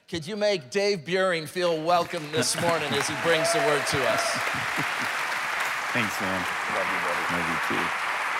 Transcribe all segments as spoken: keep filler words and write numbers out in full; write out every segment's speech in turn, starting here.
Could you make Dave Buring feel welcome this morning as he brings the word to us? Thanks, man. Love you, buddy. Love you too.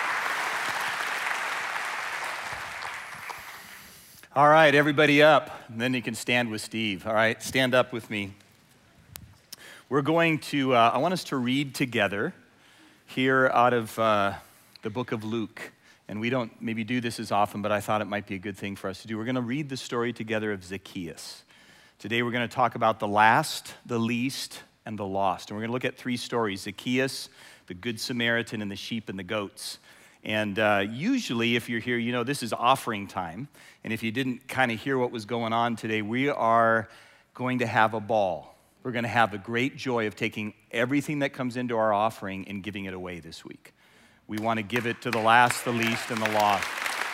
All right, everybody up. And then you can stand with Steve. All right, stand up with me. We're going to, uh, I want us to read together here out of uh, the book of Luke. And we don't maybe do this as often, but I thought it might be a good thing for us to do. We're going to read the story together of Zacchaeus. Today we're going to talk about the last, the least, and the lost. And we're going to look at three stories: Zacchaeus, the Good Samaritan, and the sheep and the goats. And uh, usually if you're here, you know this is offering time. And if you didn't kind of hear what was going on today, we are going to have a ball. We're going to have the great joy of taking everything that comes into our offering and giving it away this week. We want to give it to the last, the least, and the lost.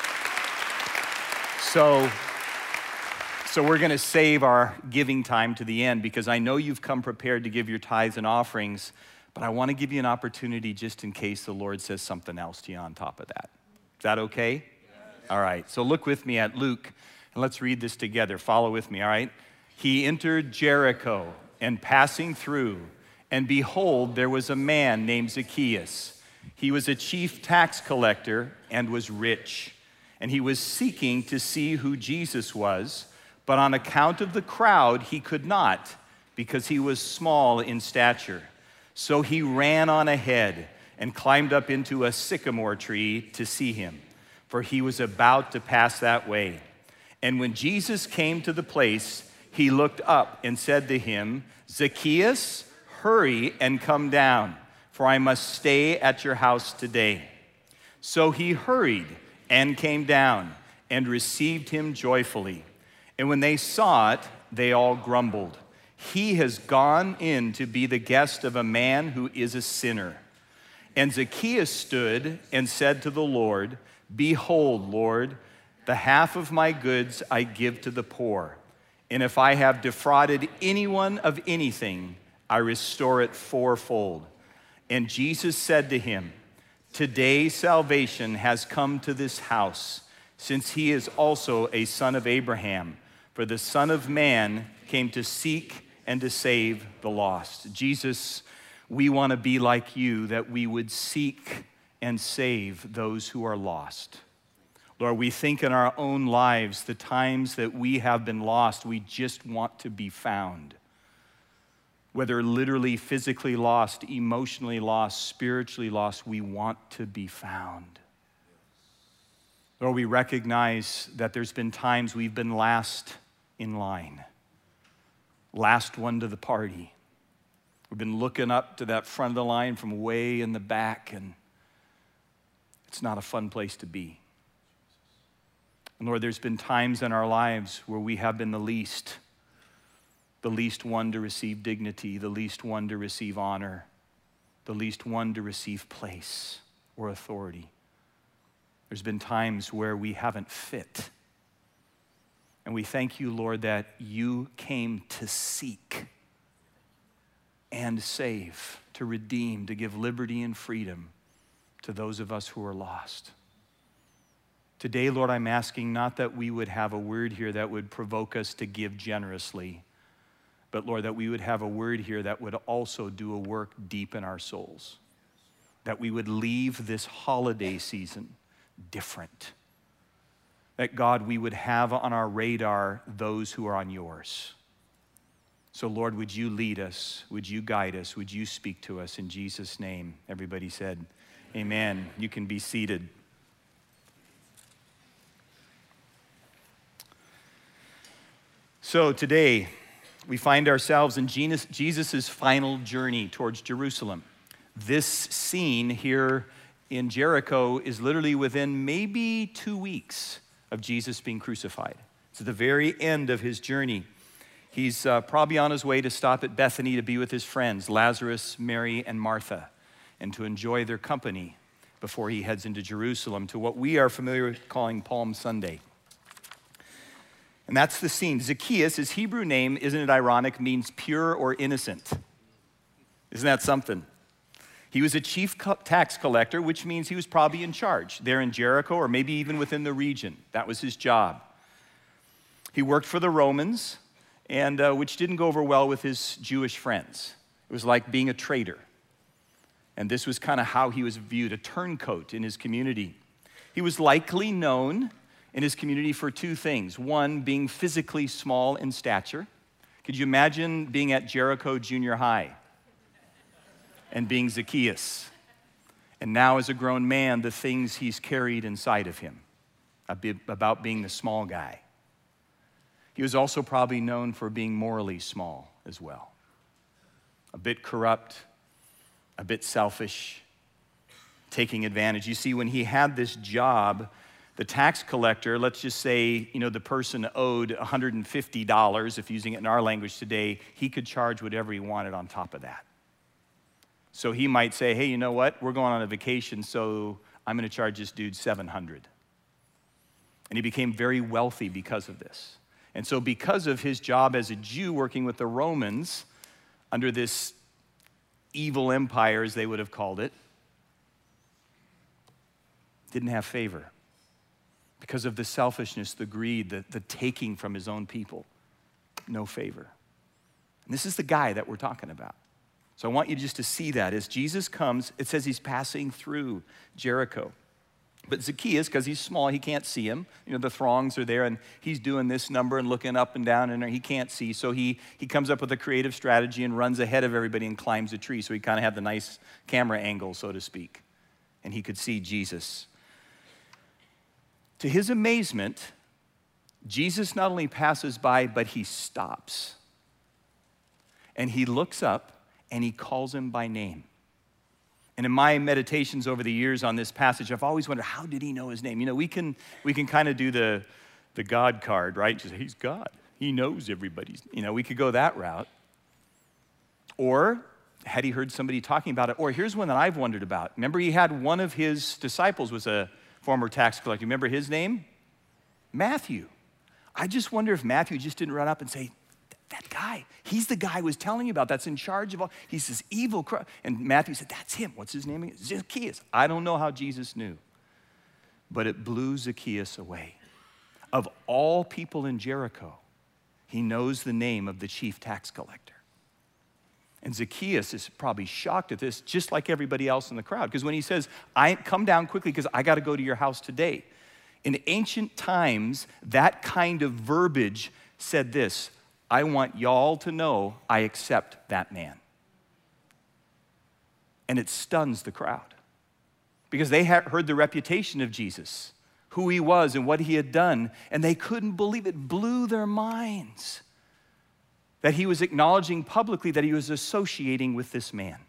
So, so we're going to save our giving time to the end because I know you've come prepared to give your tithes and offerings, but I want to give you an opportunity just in case the Lord says something else to you on top of that. Is that okay? Yes. All right, so look with me at Luke, and let's read this together. Follow with me, all right? He entered Jericho, and passing through, and behold, there was a man named Zacchaeus. He was a chief tax collector and was rich, and he was seeking to see who Jesus was, but on account of the crowd, he could not, because he was small in stature. So he ran on ahead and climbed up into a sycamore tree to see him, for he was about to pass that way. And when Jesus came to the place, he looked up and said to him, Zacchaeus, hurry and come down, for I must stay at your house today. So he hurried and came down and received him joyfully. And when they saw it, they all grumbled. He has gone in to be the guest of a man who is a sinner. And Zacchaeus stood and said to the Lord, Behold, Lord, the half of my goods I give to the poor. And if I have defrauded anyone of anything, I restore it fourfold. And Jesus said to him, Today salvation has come to this house, since he is also a son of Abraham. For the Son of Man came to seek and to save the lost. Jesus, we want to be like you, that we would seek and save those who are lost. Lord, we think in our own lives, the times that we have been lost, we just want to be found. Whether literally, physically lost, emotionally lost, spiritually lost, we want to be found. Lord, we recognize that there's been times we've been last in line, last one to the party. We've been looking up to that front of the line from way in the back, and it's not a fun place to be. And Lord, there's been times in our lives where we have been the least, the least one to receive dignity, the least one to receive honor, the least one to receive place or authority. There's been times where we haven't fit. And we thank you, Lord, that you came to seek and save, to redeem, to give liberty and freedom to those of us who are lost. Today, Lord, I'm asking not that we would have a word here that would provoke us to give generously, but Lord, that we would have a word here that would also do a work deep in our souls, that we would leave this holiday season different, that God, we would have on our radar those who are on yours. So Lord, would you lead us? Would you guide us? Would you speak to us in Jesus' name? Everybody said, amen. You can be seated. So today, we find ourselves in Jesus' final journey towards Jerusalem. This scene here in Jericho is literally within maybe two weeks of Jesus being crucified. It's at the very end of his journey. He's uh, probably on his way to stop at Bethany to be with his friends, Lazarus, Mary, and Martha, and to enjoy their company before he heads into Jerusalem to what we are familiar with calling Palm Sunday. And that's the scene. Zacchaeus, his Hebrew name, isn't it ironic, means pure or innocent. Isn't that something? He was a chief tax collector, which means he was probably in charge there in Jericho or maybe even within the region. That was his job. He worked for the Romans, and uh, which didn't go over well with his Jewish friends. It was like being a traitor. And this was kind of how he was viewed, a turncoat in his community. He was likely known in his community for two things. One, being physically small in stature. Could you imagine being at Jericho Junior High and being Zacchaeus? And now as a grown man, the things he's carried inside of him about being the small guy. He was also probably known for being morally small as well. A bit corrupt, a bit selfish, taking advantage. You see, when he had this job, the tax collector, let's just say, you know, the person owed one hundred fifty dollars, if using it in our language today, he could charge whatever he wanted on top of that. So he might say, hey, you know what? We're going on a vacation, so I'm going to charge this dude seven hundred dollars. And he became very wealthy because of this. And so because of his job as a Jew working with the Romans under this evil empire, as they would have called it, didn't have favor because of the selfishness, the greed, the, the taking from his own people. No favor. And this is the guy that we're talking about. So I want you just to see that. As Jesus comes, it says he's passing through Jericho. But Zacchaeus, because he's small, he can't see him. You know, the throngs are there, and he's doing this number and looking up and down, and he can't see. So he, he comes up with a creative strategy and runs ahead of everybody and climbs a tree. So he kind of had the nice camera angle, so to speak. And he could see Jesus. To his amazement, Jesus not only passes by, but he stops. And he looks up, and he calls him by name. And in my meditations over the years on this passage, I've always wondered, how did he know his name? You know, we can we can kind of do the, the God card, right? Just, he's God. He knows everybody's, you know, we could go that route. Or had he heard somebody talking about it? Or here's one that I've wondered about. Remember, he had one of his disciples was a former tax collector. Remember his name? Matthew. I just wonder if Matthew just didn't run up and say, that guy, he's the guy I was telling you about that's in charge of all, he's this evil, and Matthew said, that's him. What's his name again? Zacchaeus. I don't know how Jesus knew, but it blew Zacchaeus away. Of all people in Jericho, he knows the name of the chief tax collector. And Zacchaeus is probably shocked at this, just like everybody else in the crowd, because when he says, I come down quickly because I got to go to your house today. In ancient times, that kind of verbiage said this, I want y'all to know I accept that man. And it stuns the crowd because they had heard the reputation of Jesus, who he was and what he had done, and they couldn't believe it. Blew their minds that he was acknowledging publicly that he was associating with this man.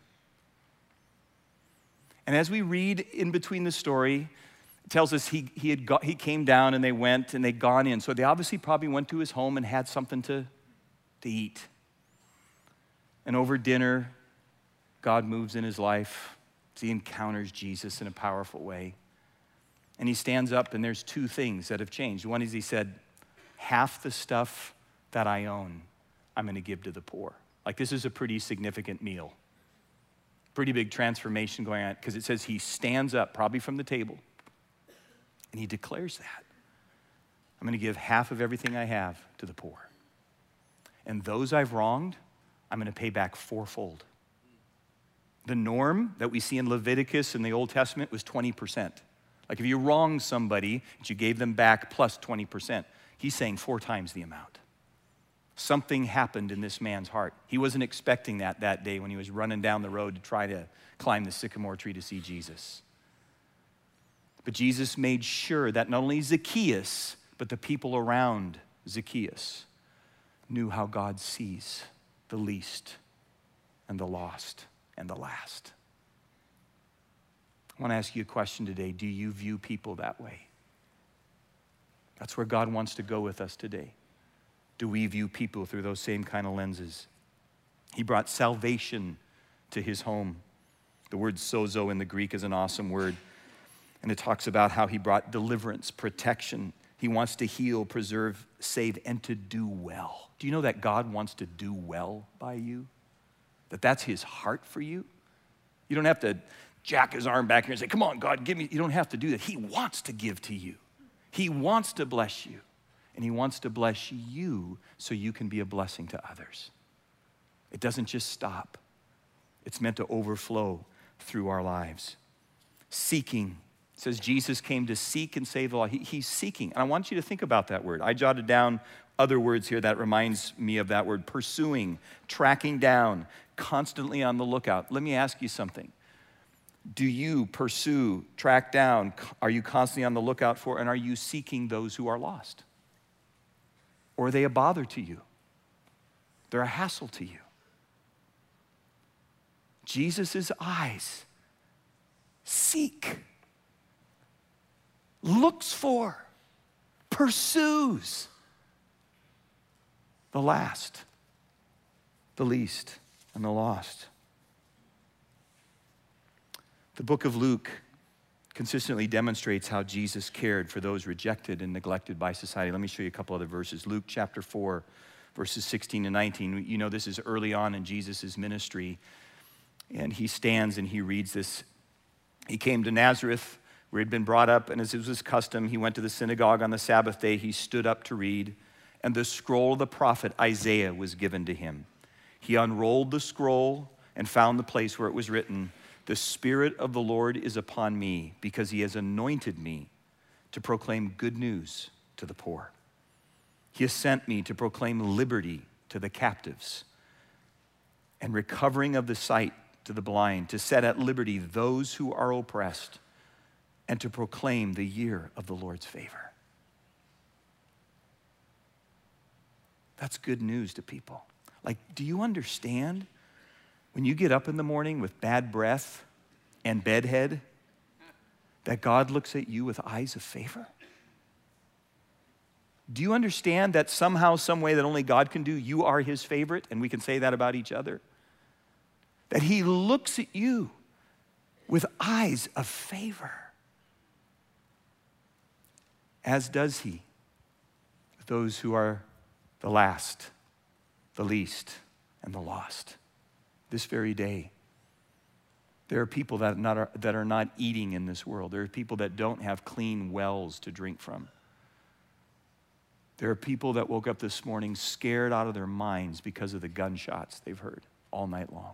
And as we read in between the story, it tells us he, he, had got, he came down and they went and they'd gone in. So they obviously probably went to his home and had something to to eat. And over dinner, God moves in his life as he encounters Jesus in a powerful way. And he stands up and there's two things that have changed. One is he said, half the stuff that I own, I'm gonna give to the poor. Like this is a pretty significant meal. Pretty big transformation going on because it says he stands up, probably from the table, and he declares that. I'm gonna give half of everything I have to the poor. And those I've wronged, I'm gonna pay back fourfold. The norm that we see in Leviticus in the Old Testament was twenty percent. Like if you wronged somebody, you gave them back plus twenty percent. He's saying four times the amount. Something happened in this man's heart. He wasn't expecting that that day when he was running down the road to try to climb the sycamore tree to see Jesus. But Jesus made sure that not only Zacchaeus, but the people around Zacchaeus knew how God sees the least and the lost and the last. I want to ask you a question today. Do you view people that way? That's where God wants to go with us today. Do we view people through those same kind of lenses? He brought salvation to his home. The word sozo in the Greek is an awesome word. And it talks about how he brought deliverance, protection. He wants to heal, preserve, save, and to do well. Do you know that God wants to do well by you? That that's his heart for you? You don't have to jack his arm back here and say, come on, God, give me. You don't have to do that. He wants to give to you. He wants to bless you. and he wants to bless you so you can be a blessing to others. It doesn't just stop. It's meant to overflow through our lives. Seeking. It says Jesus came to seek and save the lost. He, he's seeking. And I want you to think about that word. I jotted down other words here that reminds me of that word. Pursuing, tracking down, constantly on the lookout. Let me ask you something. Do you pursue, track down? Are you constantly on the lookout for, and are you seeking those who are lost? Or are they a bother to you? They're a hassle to you. Jesus' eyes seek, looks for, pursues the last, the least, and the lost. The book of Luke consistently demonstrates how Jesus cared for those rejected and neglected by society. Let me show you a couple other verses. Luke chapter four, verses sixteen and nineteen. You know, this is early on in Jesus' ministry. And he stands and he reads this. He came to Nazareth, where he'd been brought up, and as it was his custom, he went to the synagogue on the Sabbath day. He stood up to read, and the scroll of the prophet Isaiah was given to him. He unrolled the scroll and found the place where it was written, "The Spirit of the Lord is upon me, because he has anointed me to proclaim good news to the poor. He has sent me to proclaim liberty to the captives and recovering of the sight to the blind, to set at liberty those who are oppressed, and to proclaim the year of the Lord's favor." That's good news to people. Like, do you understand when you get up in the morning with bad breath and bedhead that God looks at you with eyes of favor? Do you understand that somehow, some way that only God can do, you are his favorite, and we can say that about each other? That he looks at you with eyes of favor. As does he with those who are the last, the least, and the lost. This very day, there are people that, not are, that are not eating in this world. There are people that don't have clean wells to drink from. There are people that woke up this morning scared out of their minds because of the gunshots they've heard all night long.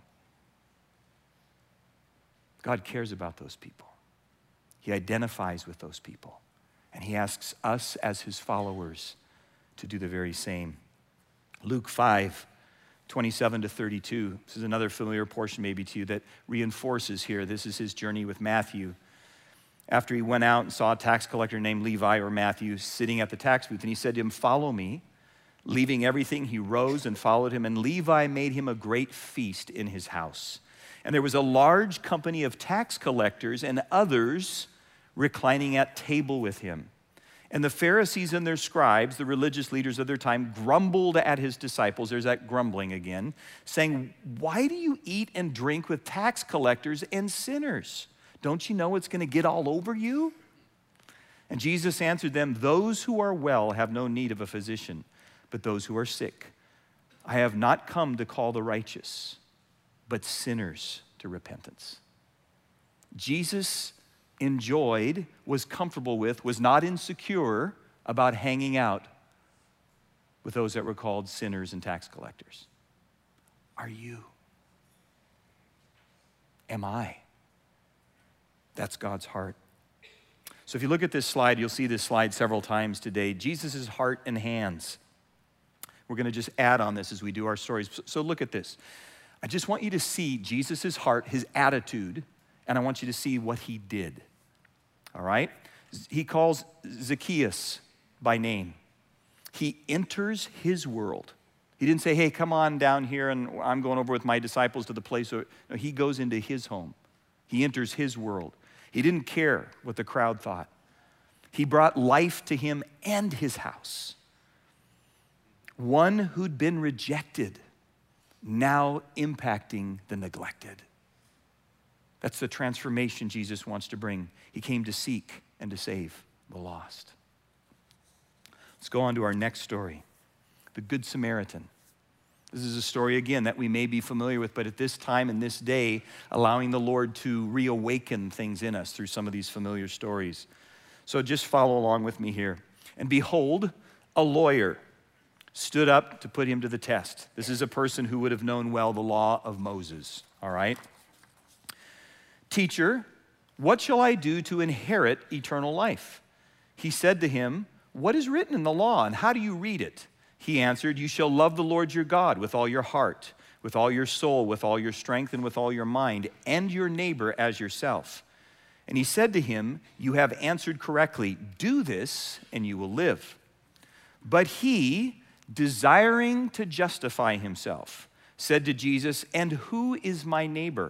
God cares about those people. He identifies with those people. And he asks us as his followers to do the very same. Luke five, twenty-seven to thirty-two. This is another familiar portion maybe to you that reinforces here. This is his journey with Matthew. After he went out and saw a tax collector named Levi, or Matthew, sitting at the tax booth, and he said to him, "Follow me." Leaving everything, he rose and followed him, and Levi made him a great feast in his house. And there was a large company of tax collectors and others reclining at table with him. And the Pharisees and their scribes, the religious leaders of their time, grumbled at his disciples. There's that grumbling again, saying, "Why do you eat and drink with tax collectors and sinners? Don't you know it's going to get all over you?" And Jesus answered them, "Those who are well have no need of a physician, but those who are sick. I have not come to call the righteous, but sinners to repentance." Jesus enjoyed, was comfortable with, was not insecure about hanging out with those that were called sinners and tax collectors. Are you? Am I? That's God's heart. So if you look at this slide, you'll see this slide several times today. Jesus' heart and hands. We're going to just add on this as we do our stories. So look at this. I just want you to see Jesus' heart, his attitude, and I want you to see what he did. All right? He calls Zacchaeus by name. He enters his world. He didn't say, "Hey, come on down here and I'm going over with my disciples to the place." No, he goes into his home. He enters his world. He didn't care what the crowd thought. He brought life to him and his house. One who'd been rejected, now impacting the neglected. That's the transformation Jesus wants to bring. He came to seek and to save the lost. Let's go on to our next story, the Good Samaritan. This is a story, again, that we may be familiar with, but at this time and this day, allowing the Lord to reawaken things in us through some of these familiar stories. So just follow along with me here. "And behold, a lawyer, stood up to put him to the test. This is a person who would have known well the law of Moses, all right? Teacher, what shall I do to inherit eternal life? He said to him, what is written in the law, and how do you read it? He answered, you shall love the Lord your God with all your heart, with all your soul, with all your strength, and with all your mind, and your neighbor as yourself. And he said to him, you have answered correctly. Do this, and you will live. But he, desiring to justify himself, said to Jesus, and who is my neighbor?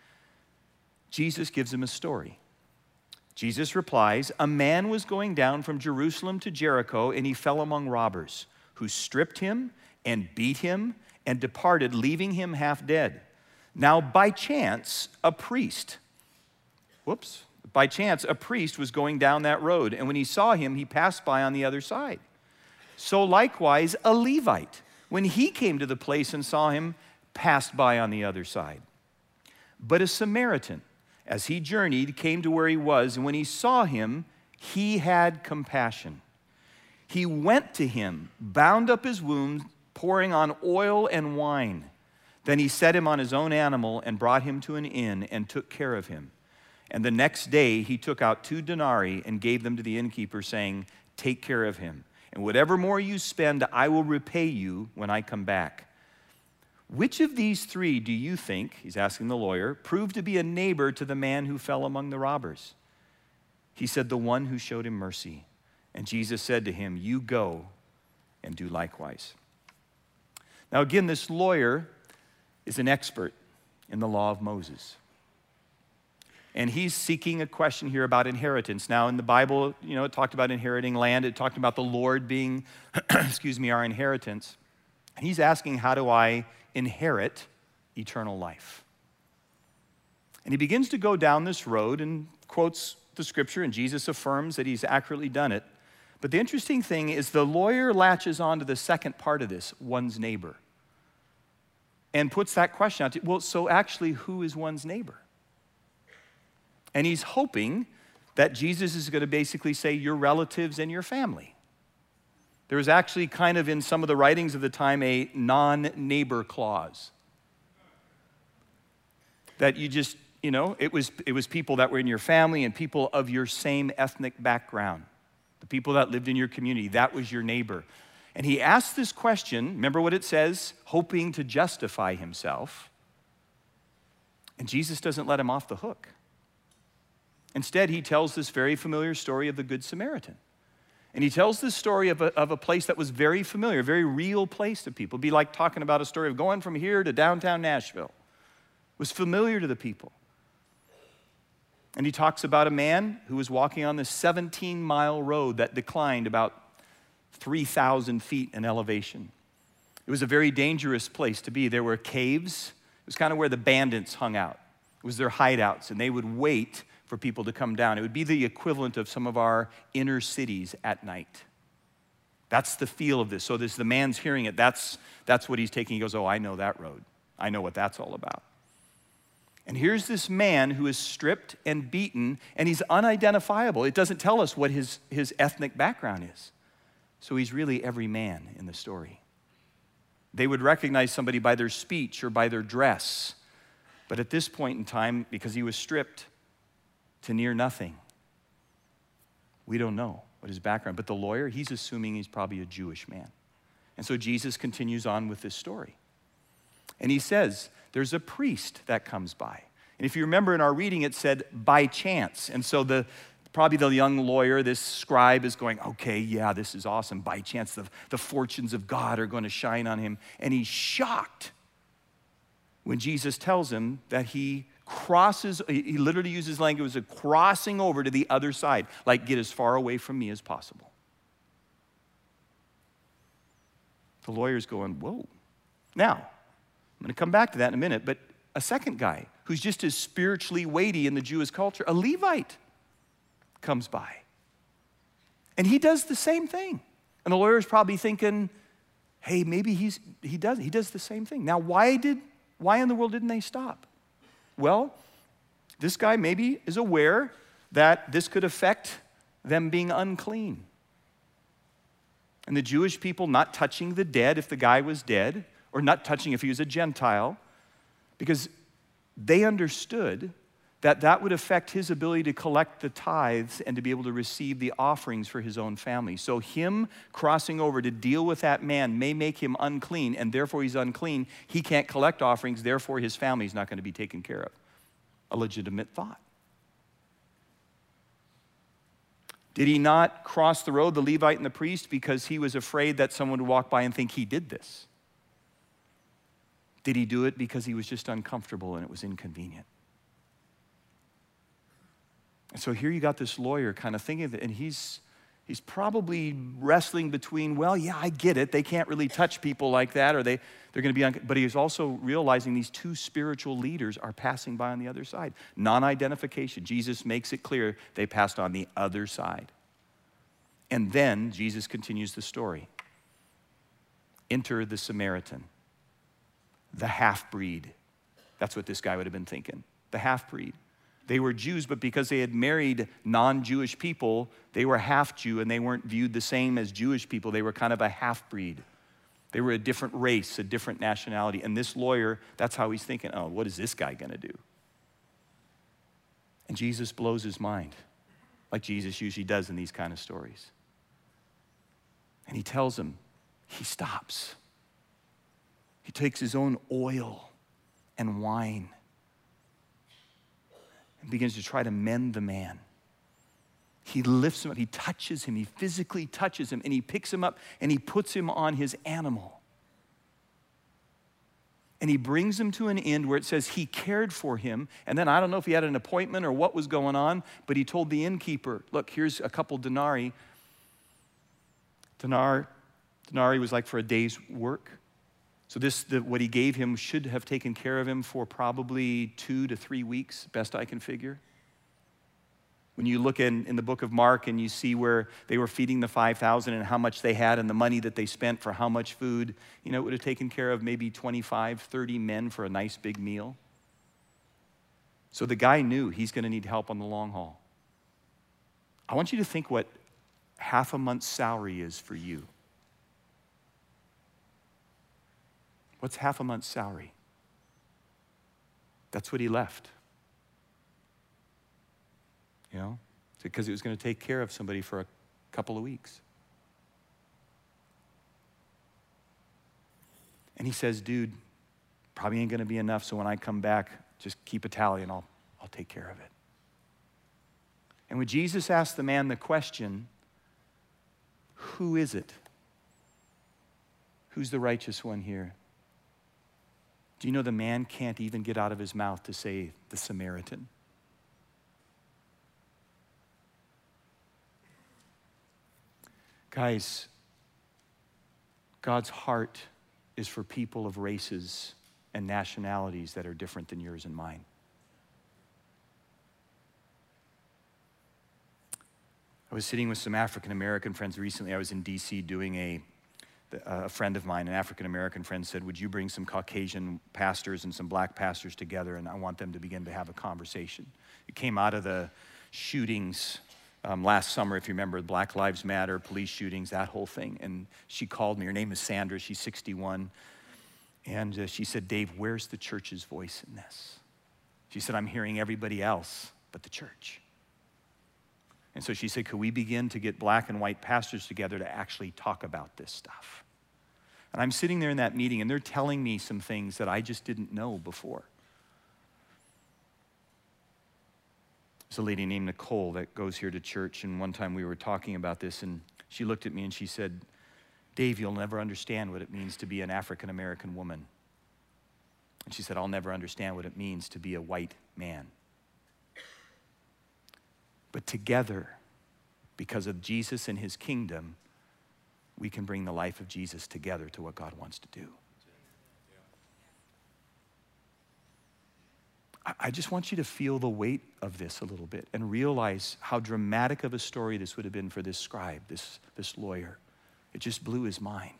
Jesus gives him a story. Jesus replies, a man was going down from Jerusalem to Jericho, and he fell among robbers, who stripped him and beat him and departed, leaving him half dead. Now, by chance, a priest, whoops, by chance, a priest was going down that road, and when he saw him, he passed by on the other side. So likewise, a Levite, when he came to the place and saw him, passed by on the other side. But a Samaritan, as he journeyed, came to where he was, and when he saw him, he had compassion. He went to him, bound up his wounds, pouring on oil and wine. Then he set him on his own animal and brought him to an inn and took care of him. And the next day he took out two denarii and gave them to the innkeeper, saying, take care of him, and whatever more you spend, I will repay you when I come back. Which of these three do you think, he's asking the lawyer, proved to be a neighbor to the man who fell among the robbers? He said, the one who showed him mercy. And Jesus said to him, you go and do likewise. Now again, this lawyer is an expert in the law of Moses. And he's seeking a question here about inheritance. Now in the Bible, you know, it talked about inheriting land. It talked about the Lord being, excuse me, our inheritance. And he's asking, how do I inherit eternal life? And he begins to go down this road and quotes the scripture, and Jesus affirms that he's accurately done it. But the interesting thing is the lawyer latches on to the second part of this, one's neighbor, and puts that question out to, well, so actually, who is one's neighbor? And he's hoping that Jesus is going to basically say your relatives and your family. There was actually kind of in some of the writings of the time a non-neighbor clause. That you just, you know, it was, it was people that were in your family and people of your same ethnic background. The people that lived in your community, that was your neighbor. And he asked this question, remember what it says, hoping to justify himself. And Jesus doesn't let him off the hook. Instead, he tells this very familiar story of the Good Samaritan. And he tells this story of a, of a place that was very familiar, a very real place to people. It'd be like talking about a story of going from here to downtown Nashville. It was familiar to the people. And he talks about a man who was walking on this seventeen-mile road that declined about three thousand feet in elevation. It was a very dangerous place to be. There were caves. It was kind of where the bandits hung out. It was their hideouts, and they would wait for people to come down. It would be the equivalent of some of our inner cities at night. That's the feel of this. So this, the man's hearing it. That's, that's what he's taking. He goes, oh, I know that road. I know what that's all about. And here's this man who is stripped and beaten, and he's unidentifiable. It doesn't tell us what his, his ethnic background is. So he's really every man in the story. They would recognize somebody by their speech or by their dress. But at this point in time, because he was stripped to near nothing, we don't know what his background. But the lawyer, he's assuming he's probably a Jewish man. And so Jesus continues on with this story. And he says, there's a priest that comes by. And if you remember in our reading, it said, by chance. And so the probably the young lawyer, this scribe, is going, okay, yeah, this is awesome. By chance, the, the fortunes of God are going to shine on him. And he's shocked when Jesus tells him that he crosses, he literally uses language of crossing over to the other side, like get as far away from me as possible. The lawyer's going, whoa. Now, I'm going to come back to that in a minute, but a second guy who's just as spiritually weighty in the Jewish culture, a Levite, comes by. And he does the same thing. And the lawyer's probably thinking, hey, maybe he's he does he does the same thing. Now, why did why in the world didn't they stop? Well, this guy maybe is aware that this could affect them being unclean. And the Jewish people not touching the dead if the guy was dead, or not touching if he was a Gentile, because they understood that that would affect his ability to collect the tithes and to be able to receive the offerings for his own family. So him crossing over to deal with that man may make him unclean, and therefore he's unclean. He can't collect offerings, therefore his family is not going to be taken care of. A legitimate thought. Did he not cross the road, the Levite and the priest, because he was afraid that someone would walk by and think he did this? Did he do it because he was just uncomfortable and it was inconvenient? And so here you got this lawyer kind of thinking that, and he's, he's probably wrestling between, well, yeah, I get it. They can't really touch people like that, or they, they're going to be, un-. But he's also realizing these two spiritual leaders are passing by on the other side. Non-identification. Jesus makes it clear they passed on the other side. And then Jesus continues the story. Enter the Samaritan, the half-breed. That's what this guy would have been thinking, the half-breed. They were Jews, but because they had married non-Jewish people, they were half-Jew, and they weren't viewed the same as Jewish people. They were kind of a half-breed. They were a different race, a different nationality. And this lawyer, that's how he's thinking, oh, what is this guy going to do? And Jesus blows his mind, like Jesus usually does in these kind of stories. And he tells him, he stops. He takes his own oil and wine and begins to try to mend the man. He lifts him up, he touches him, he physically touches him, and he picks him up and he puts him on his animal. And he brings him to an inn where it says he cared for him. And then I don't know if he had an appointment or what was going on, but he told the innkeeper, look, here's a couple denarii. Denar, denarii was like for a day's work. So this, the, what he gave him should have taken care of him for probably two to three weeks, best I can figure. When you look in, in the book of Mark and you see where they were feeding the five thousand and how much they had and the money that they spent for how much food, you know, it would have taken care of maybe twenty-five, thirty men for a nice big meal. So the guy knew he's going to need help on the long haul. I want you to think what half a month's salary is for you. What's half a month's salary? That's what he left. You know, because it was going to take care of somebody for a couple of weeks. And he says, dude, probably ain't going to be enough, so when I come back, just keep a tally and I'll, I'll take care of it. And when Jesus asked the man the question, who is it? Who's the righteous one here? Do you know the man can't even get out of his mouth to say the Samaritan? Guys, God's heart is for people of races and nationalities that are different than yours and mine. I was sitting with some African American friends recently. I was in D C doing a A friend of mine, an African-American friend, said, would you bring some Caucasian pastors and some black pastors together, and I want them to begin to have a conversation. It came out of the shootings um, last summer, if you remember, Black Lives Matter, police shootings, that whole thing. And she called me. Her name is Sandra. She's sixty-one. And uh, she said, Dave, where's the church's voice in this? She said, I'm hearing everybody else but the church. And so she said, could we begin to get black and white pastors together to actually talk about this stuff? And I'm sitting there in that meeting, and they're telling me some things that I just didn't know before. There's a lady named Nicole that goes here to church, and one time we were talking about this, and she looked at me and she said, Dave, you'll never understand what it means to be an African-American woman. And she said, I'll never understand what it means to be a white man. But together, because of Jesus and his kingdom, we can bring the life of Jesus together to what God wants to do. I just want you to feel the weight of this a little bit and realize how dramatic of a story this would have been for this scribe, this, this lawyer. It just blew his mind.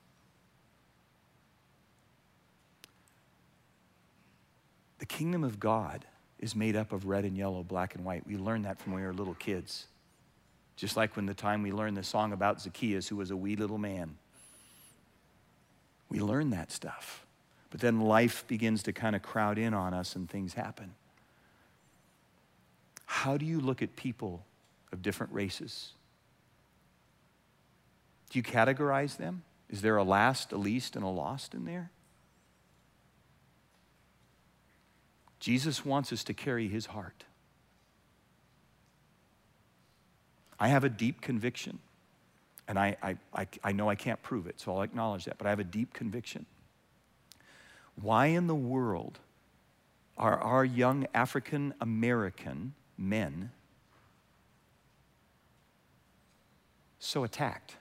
The kingdom of God is made up of red and yellow, black and white. We learned that from when we were little kids. Just like when the time we learned the song about Zacchaeus, who was a wee little man. We learn that stuff. But then life begins to kind of crowd in on us and things happen. How do you look at people of different races? Do you categorize them? Is there a last, a least, and a lost in there? Jesus wants us to carry his heart. I have a deep conviction, and I, I, I, I know I can't prove it, so I'll acknowledge that, but I have a deep conviction. Why in the world are our young African American men so attacked?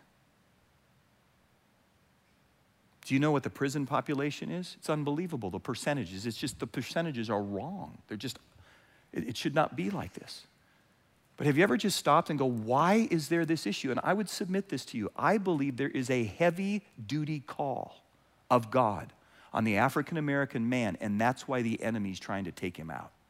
Do you know what the prison population is? It's unbelievable, the percentages. It's just the percentages are wrong. They're just, it, it should not be like this. But have you ever just stopped and go, why is there this issue? And I would submit this to you. I believe there is a heavy duty call of God on the African American man, and that's why the enemy's trying to take him out.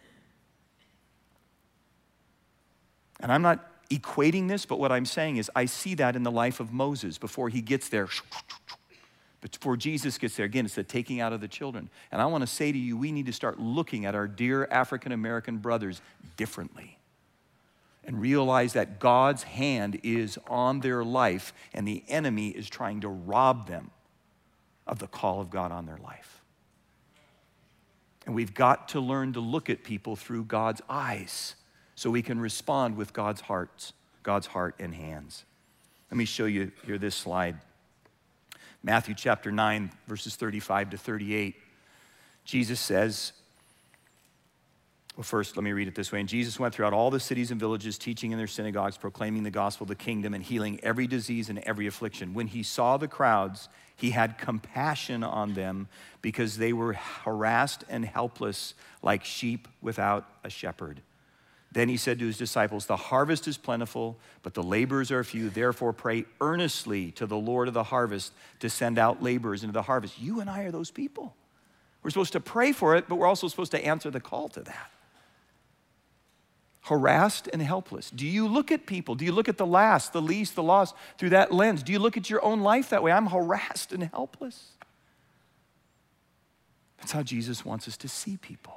And I'm not equating this, but what I'm saying is I see that in the life of Moses before he gets there. But before Jesus gets there, again, it's the taking out of the children. And I want to say to you, we need to start looking at our dear African American brothers differently. And realize that God's hand is on their life and the enemy is trying to rob them of the call of God on their life. And we've got to learn to look at people through God's eyes so we can respond with God's heart, God's heart and hands. Let me show you here this slide. Matthew chapter nine, verses thirty-five to thirty-eight. Jesus says, well, first, let me read it this way. And Jesus went throughout all the cities and villages, teaching in their synagogues, proclaiming the gospel of the kingdom, and healing every disease and every affliction. When he saw the crowds, he had compassion on them because they were harassed and helpless like sheep without a shepherd. Then he said to his disciples, the harvest is plentiful, but the laborers are few. Therefore, pray earnestly to the Lord of the harvest to send out laborers into the harvest. You and I are those people. We're supposed to pray for it, but we're also supposed to answer the call to that. Harassed and helpless. Do you look at people? Do you look at the last, the least, the lost through that lens? Do you look at your own life that way? I'm harassed and helpless. That's how Jesus wants us to see people.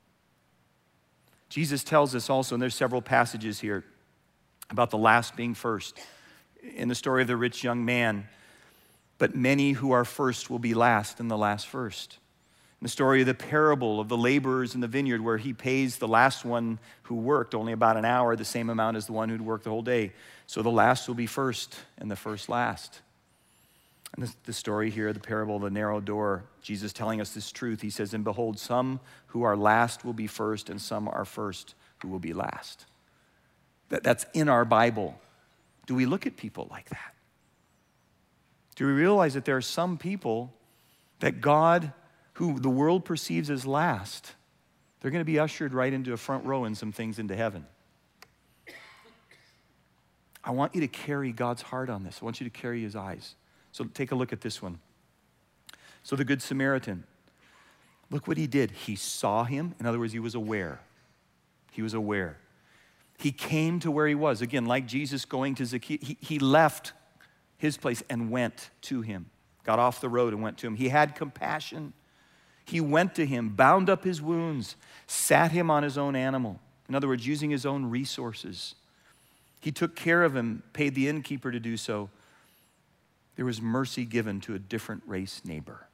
Jesus tells us also, and there's several passages here about the last being first. In the story of the rich young man, but many who are first will be last and the last first. In the story of the parable of the laborers in the vineyard where he pays the last one who worked only about an hour, the same amount as the one who'd worked the whole day. So the last will be first and the first last. And the, the story here, the parable of the narrow door, Jesus telling us this truth. He says, and behold, some who are last will be first and some are first who will be last. That, that's in our Bible. Do we look at people like that? Do we realize that there are some people that God, who the world perceives as last, they're going to be ushered right into a front row and some things into heaven? I want you to carry God's heart on this. I want you to carry his eyes. So take a look at this one. So the Good Samaritan, look what he did. He saw him. In other words, he was aware. He was aware. He came to where he was. Again, like Jesus going to Zacchaeus, he, he left his place and went to him. Got off the road and went to him. He had compassion. He went to him, bound up his wounds, sat him on his own animal. In other words, using his own resources. He took care of him, paid the innkeeper to do so. There was mercy given to a different race neighbor.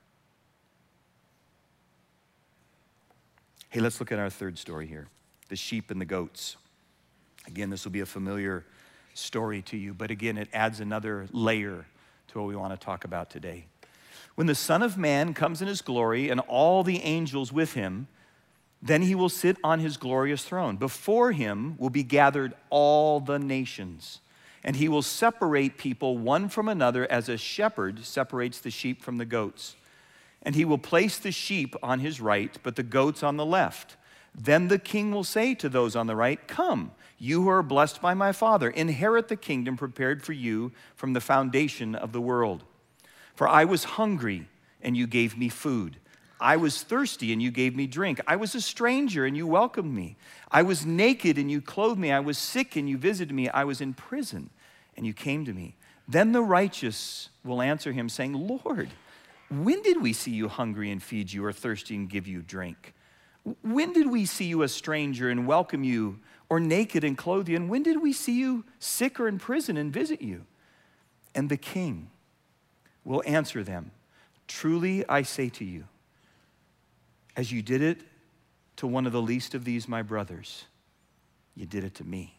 Hey, let's look at our third story here. The sheep and the goats. Again, this will be a familiar story to you, but again, it adds another layer to what we want to talk about today. When the Son of Man comes in his glory and all the angels with him, then he will sit on his glorious throne. Before him will be gathered all the nations, and he will separate people one from another as a shepherd separates the sheep from the goats. And he will place the sheep on his right, but the goats on the left. Then the king will say to those on the right, come, you who are blessed by my Father, inherit the kingdom prepared for you from the foundation of the world. For I was hungry, and you gave me food. I was thirsty and you gave me drink. I was a stranger and you welcomed me. I was naked and you clothed me. I was sick and you visited me. I was in prison and you came to me. Then the righteous will answer him saying, Lord, when did we see you hungry and feed you, or thirsty and give you drink? When did we see you a stranger and welcome you, or naked and clothe you? And when did we see you sick or in prison and visit you? And the king will answer them, truly I say to you, as you did it to one of the least of these my brothers, you did it to me.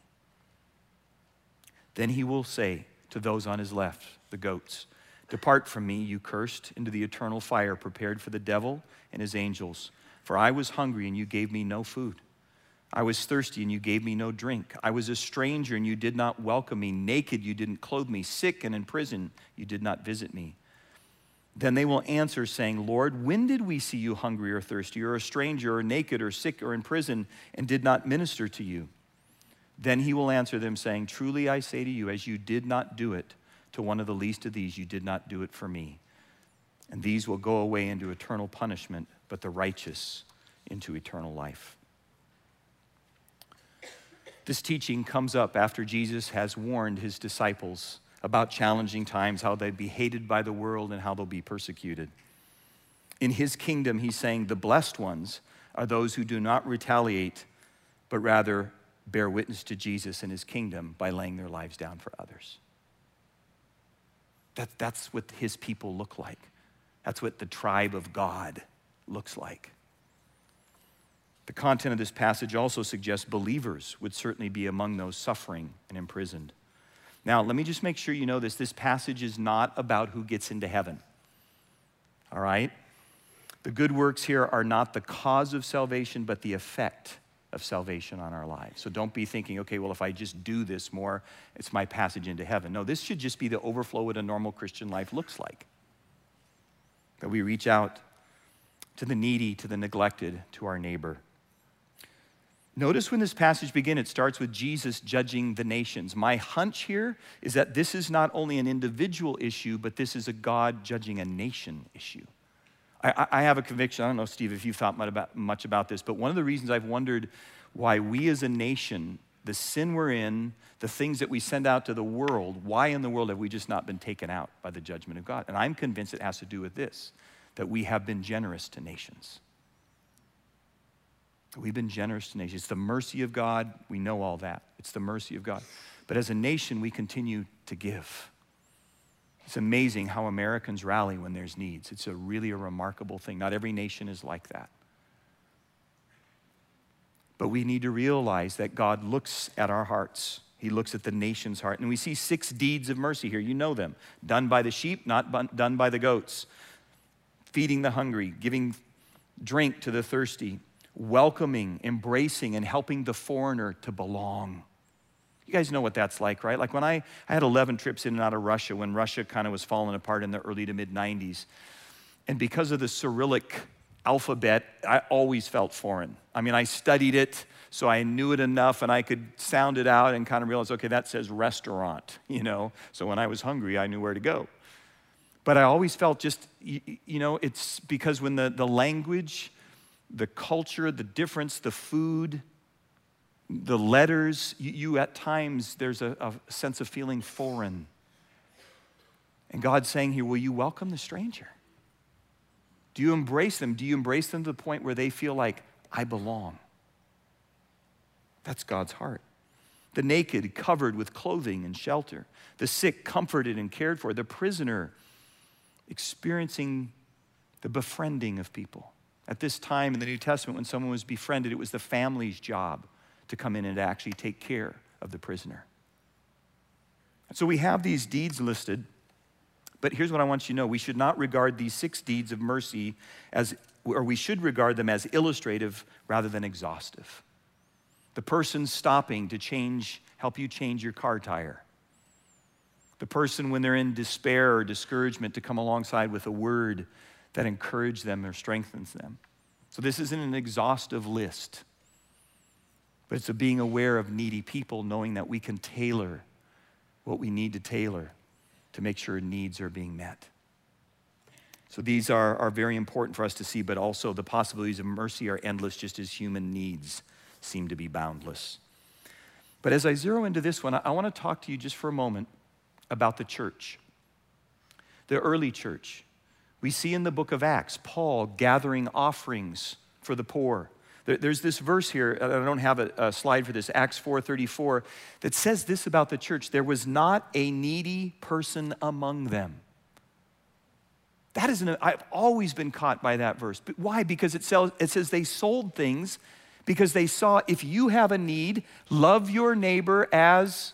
Then he will say to those on his left, the goats, depart from me, you cursed, into the eternal fire prepared for the devil and his angels. For I was hungry and you gave me no food. I was thirsty and you gave me no drink. I was a stranger and you did not welcome me. Naked, you didn't clothe me. Sick and in prison, you did not visit me. Then they will answer, saying, Lord, when did we see you hungry or thirsty, or a stranger, or naked, or sick, or in prison, and did not minister to you? Then he will answer them, saying, truly I say to you, as you did not do it to one of the least of these, you did not do it for me. And these will go away into eternal punishment, but the righteous into eternal life. This teaching comes up after Jesus has warned his disciples about challenging times, how they'd be hated by the world and how they'll be persecuted. In his kingdom, he's saying the blessed ones are those who do not retaliate, but rather bear witness to Jesus and his kingdom by laying their lives down for others. That, that's what his people look like. That's what the tribe of God looks like. The content of this passage also suggests believers would certainly be among those suffering and imprisoned. Now, let me just make sure you know this. This passage is not about who gets into heaven, all right? The good works here are not the cause of salvation, but the effect of salvation on our lives. So don't be thinking, okay, well, if I just do this more, it's my passage into heaven. No, this should just be the overflow what a normal Christian life looks like. That we reach out to the needy, to the neglected, to our neighbor. Notice when this passage begins, it starts with Jesus judging the nations. My hunch here is that this is not only an individual issue, but this is a God judging a nation issue. I, I have a conviction, I don't know, Steve, if you've thought much about, much about this, but one of the reasons I've wondered why we as a nation, the sin we're in, the things that we send out to the world, why in the world have we just not been taken out by the judgment of God? And I'm convinced it has to do with this, that we have been generous to nations. We've been generous to nations. It's the mercy of God. We know all that. It's the mercy of God. But as a nation, we continue to give. It's amazing how Americans rally when there's needs. It's a really a remarkable thing. Not every nation is like that. But we need to realize that God looks at our hearts. He looks at the nation's heart. And we see six deeds of mercy here. You know them. Done by the sheep, not done by the goats. Feeding the hungry, giving drink to the thirsty, welcoming, embracing, and helping the foreigner to belong. You guys know what that's like, right? Like when I, I had eleven trips in and out of Russia when Russia kind of was falling apart in the early to mid nineties. And because of the Cyrillic alphabet, I always felt foreign. I mean, I studied it, so I knew it enough and I could sound it out and kind of realize, okay, that says restaurant, you know? So when I was hungry, I knew where to go. But I always felt just, you, you know, it's because when the, the language, the culture, the difference, the food, the letters, you, you at times, there's a, a sense of feeling foreign. And God's saying here, will you welcome the stranger? Do you embrace them? Do you embrace them to the point where they feel like, I belong? That's God's heart. The naked covered with clothing and shelter. The sick comforted and cared for. The prisoner experiencing the befriending of people. At this time in the New Testament, when someone was befriended, it was the family's job to come in and to actually take care of the prisoner. So we have these deeds listed, but here's what I want you to know. We should not regard these six deeds of mercy as, or we should regard them as illustrative rather than exhaustive. The person stopping to change, help you change your car tire. The person when they're in despair or discouragement to come alongside with a word that encourages them or strengthens them. So this isn't an exhaustive list, but it's a being aware of needy people, knowing that we can tailor what we need to tailor to make sure needs are being met. So these are, are very important for us to see, but also the possibilities of mercy are endless, just as human needs seem to be boundless. But as I zero into this one, I, I want to talk to you just for a moment about the church, the early church. We see in the book of Acts, Paul gathering offerings for the poor. There, there's this verse here, I don't have a, a slide for this, Acts four thirty-four, that says this about the church: there was not a needy person among them. That is, an, I've always been caught by that verse. But why? Because it, sells, it says they sold things because they saw, if you have a need, love your neighbor as...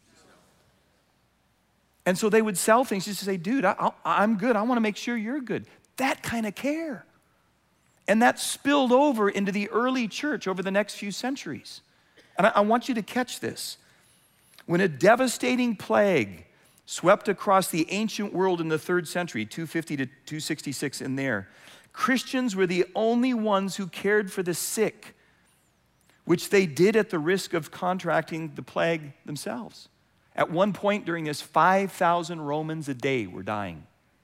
And so they would sell things just to say, dude, I, I'm good. I want to make sure you're good. That kind of care. And that spilled over into the early church over the next few centuries. And I, I want you to catch this. When a devastating plague swept across the ancient world in the third century, two fifty to two sixty-six in there, Christians were the only ones who cared for the sick, which they did at the risk of contracting the plague themselves. At one point during this, five thousand Romans a day were dying.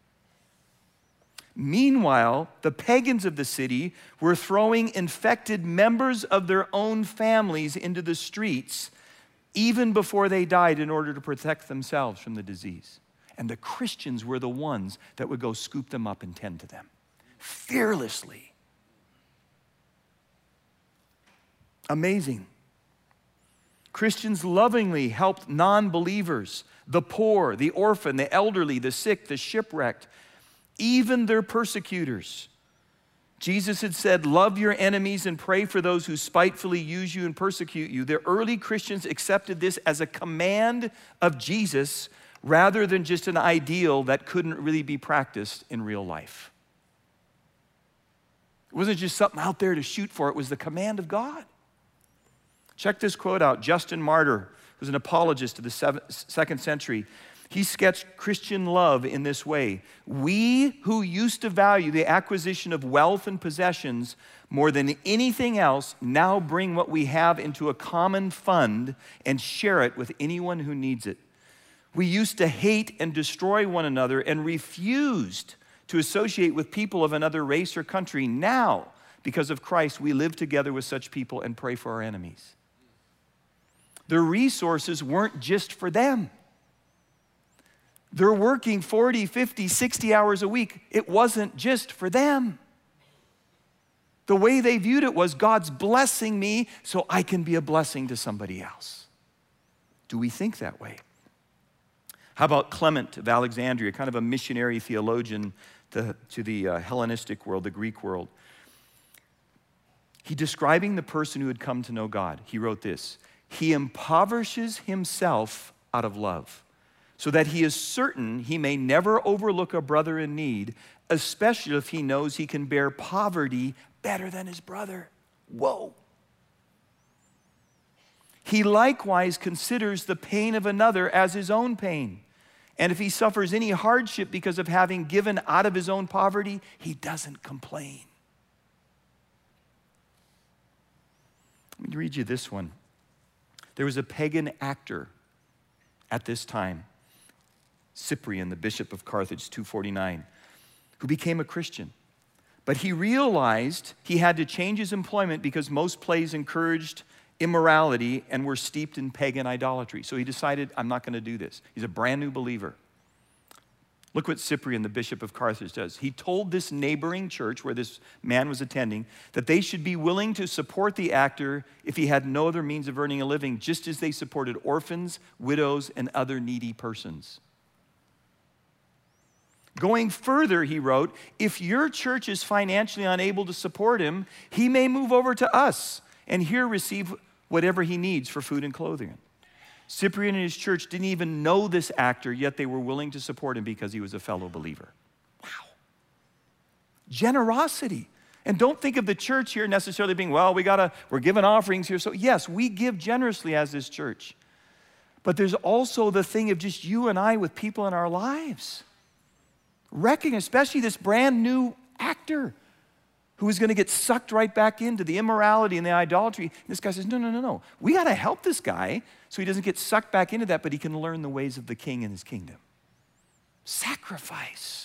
Meanwhile, the pagans of the city were throwing infected members of their own families into the streets even before they died in order to protect themselves from the disease. And the Christians were the ones that would go scoop them up and tend to them fearlessly. Amazing. Christians lovingly helped non-believers, the poor, the orphan, the elderly, the sick, the shipwrecked, even their persecutors. Jesus had said, love your enemies and pray for those who spitefully use you and persecute you. The early Christians accepted this as a command of Jesus rather than just an ideal that couldn't really be practiced in real life. It wasn't just something out there to shoot for, it was the command of God. Check this quote out. Justin Martyr was an apologist of the second century. He sketched Christian love in this way: we who used to value the acquisition of wealth and possessions more than anything else now bring what we have into a common fund and share it with anyone who needs it. We used to hate and destroy one another and refused to associate with people of another race or country. Now, because of Christ, we live together with such people and pray for our enemies. The resources weren't just for them. They're working forty, fifty, sixty hours a week. It wasn't just for them. The way they viewed it was, God's blessing me so I can be a blessing to somebody else. Do we think that way? How about Clement of Alexandria, kind of a missionary theologian to, to the uh, Hellenistic world, the Greek world? He, describing the person who had come to know God, he wrote this: he impoverishes himself out of love, so that he is certain he may never overlook a brother in need, especially if he knows he can bear poverty better than his brother. Whoa. He likewise considers the pain of another as his own pain. And if he suffers any hardship because of having given out of his own poverty, he doesn't complain. Let me read you this one. There was a pagan actor at this time, Cyprian, the bishop of Carthage, two forty-nine, who became a Christian. But he realized he had to change his employment because most plays encouraged immorality and were steeped in pagan idolatry. So he decided, I'm not going to do this. He's a brand new believer. Look what Cyprian, the bishop of Carthage, does. He told this neighboring church where this man was attending that they should be willing to support the actor if he had no other means of earning a living, just as they supported orphans, widows, and other needy persons. Going further, he wrote, if your church is financially unable to support him, he may move over to us and here receive whatever he needs for food and clothing. Cyprian and his church didn't even know this actor, yet they were willing to support him because he was a fellow believer. Wow. Generosity. And don't think of the church here necessarily being, well, we gotta, we're giving offerings here. So yes, we give generously as this church. But there's also the thing of just you and I with people in our lives. Reckoning, especially this brand new actor who is going to get sucked right back into the immorality and the idolatry. And this guy says, no, no, no, no. We got to help this guy so he doesn't get sucked back into that, but he can learn the ways of the king and his kingdom. Sacrifice. It's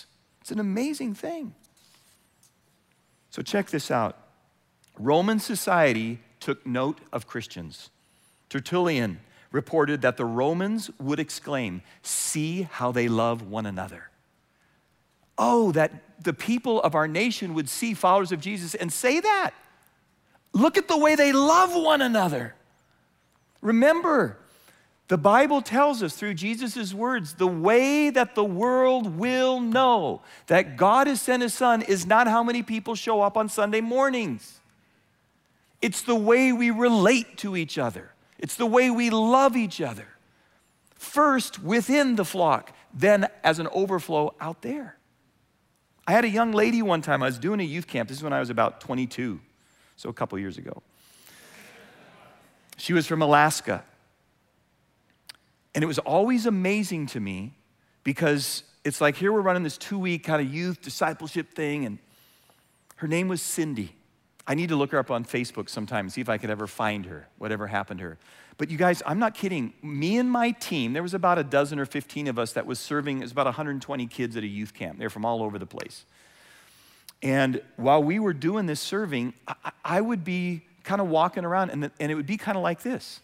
It's an amazing thing. So check this out. Roman society took note of Christians. Tertullian reported that the Romans would exclaim, "See how they love one another." Oh, that the people of our nation would see followers of Jesus and say that. Look at the way they love one another. Remember, the Bible tells us through Jesus' words, the way that the world will know that God has sent his Son is not how many people show up on Sunday mornings. It's the way we relate to each other. It's the way we love each other. First within the flock, then as an overflow out there. I had a young lady one time, I was doing a youth camp. This is when I was about twenty-two, so a couple years ago. She was from Alaska. And it was always amazing to me because it's like here we're running this two-week kind of youth discipleship thing, and her name was Cindy. I need to look her up on Facebook sometime and see if I could ever find her, whatever happened to her. But you guys, I'm not kidding. Me and my team, there was about a dozen or fifteen of us that was serving, it was about one hundred twenty kids at a youth camp. They're from all over the place. And while we were doing this serving, I, I would be kind of walking around, and, the, and it would be kind of like this.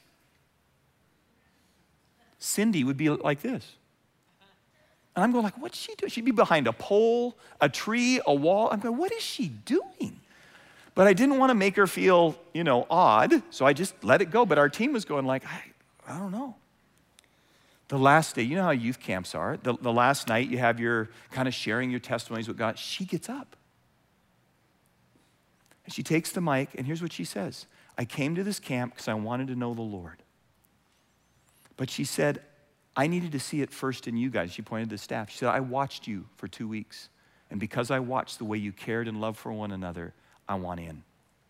Cindy would be like this. And I'm going like, what's she doing? She'd be behind a pole, a tree, a wall. I'm going, what is she doing? But I didn't want to make her feel, you know, odd, so I just let it go. But our team was going like, I, I don't know. The last day, you know how youth camps are. The, the last night, you have your kind of sharing your testimonies with God. She gets up. And she takes the mic, and here's what she says. I came to this camp because I wanted to know the Lord. But she said, I needed to see it first in you guys. She pointed to the staff. She said, I watched you for two weeks. And because I watched the way you cared and loved for one another, I want in.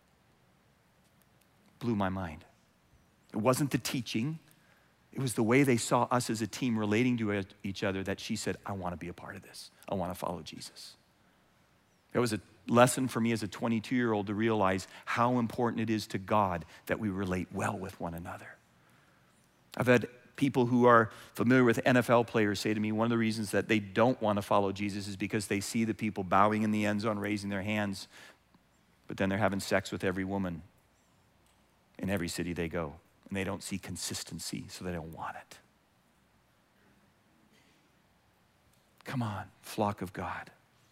Blew my mind. It wasn't the teaching. It was the way they saw us as a team relating to each other that she said, I want to be a part of this. I want to follow Jesus. It was a lesson for me as a twenty-two-year-old to realize how important it is to God that we relate well with one another. I've had people who are familiar with N F L players say to me one of the reasons that they don't want to follow Jesus is because they see the people bowing in the end zone, raising their hands, but then they're having sex with every woman in every city they go. And they don't see consistency, so they don't want it. Come on, flock of God.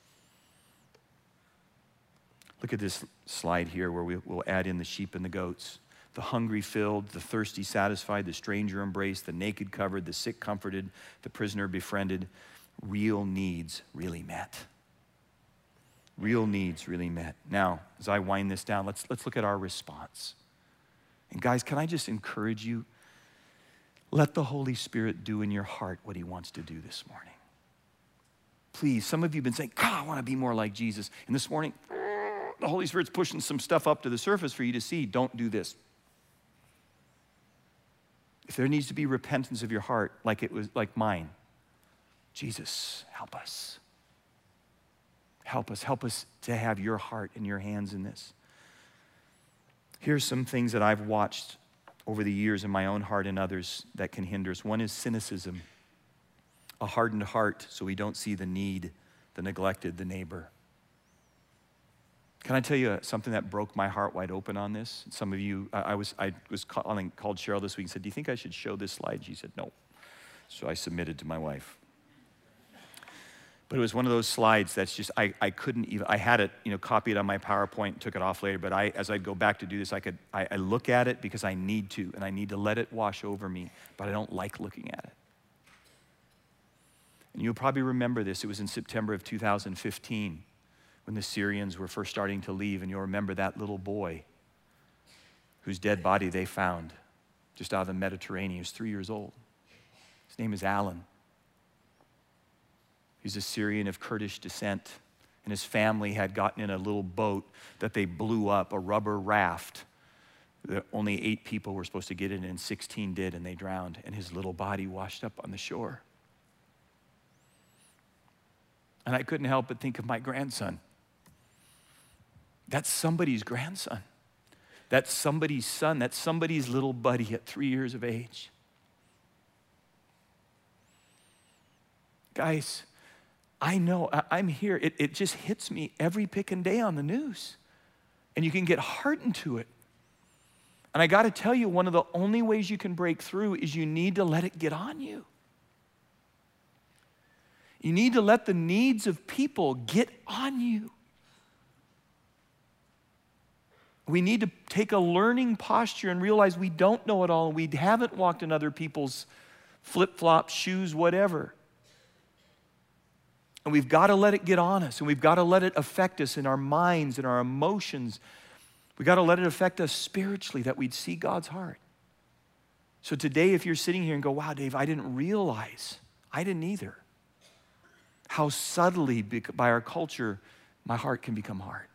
Look at this slide here where we, we'll add in the sheep and the goats. The hungry filled, the thirsty satisfied, the stranger embraced, the naked covered, the sick comforted, the prisoner befriended. Real needs really met. Real needs really met. Now, as I wind this down, let's, let's look at our response. And guys, can I just encourage you? Let the Holy Spirit do in your heart what he wants to do this morning. Please, some of you have been saying, God, I want to be more like Jesus. And this morning, the Holy Spirit's pushing some stuff up to the surface for you to see. Don't do this. If there needs to be repentance of your heart, like it was like mine, Jesus, help us. Help us. Help us to have your heart and your hands in this. Here's some things that I've watched over the years in my own heart and others that can hinder us. One is cynicism, a hardened heart, so we don't see the need, the neglected, the neighbor. Can I tell you something that broke my heart wide open on this? Some of you, I was I was calling, called Cheryl this week and said, do you think I should show this slide? She said, no. So I submitted to my wife. But it was one of those slides that's just, I, I couldn't even, I had it, you know, copied on my PowerPoint and took it off later, but I, as I'd go back to do this, I could, I, I look at it because I need to, and I need to let it wash over me, but I don't like looking at it. And you'll probably remember this. It was in September of two thousand fifteen. When the Syrians were first starting to leave, and you'll remember that little boy whose dead body they found just out of the Mediterranean. He was three years old. His name is Alan. He's a Syrian of Kurdish descent, and his family had gotten in a little boat that they blew up, a rubber raft. Only eight people were supposed to get in, and sixteen did, and they drowned, and his little body washed up on the shore. And I couldn't help but think of my grandson. That's somebody's grandson. That's somebody's son. That's somebody's little buddy at three years of age. Guys, I know, I, I'm here. It, it just hits me every pickin' day on the news. And you can get hardened to it. And I gotta tell you, one of the only ways you can break through is you need to let it get on you. You need to let the needs of people get on you. We need to take a learning posture and realize we don't know it all and we haven't walked in other people's flip-flops, shoes, whatever. And we've got to let it get on us, and we've got to let it affect us in our minds and our emotions. We've got to let it affect us spiritually, that we'd see God's heart. So today, if you're sitting here and go, wow, Dave, I didn't realize, I didn't either, how subtly by our culture my heart can become hard.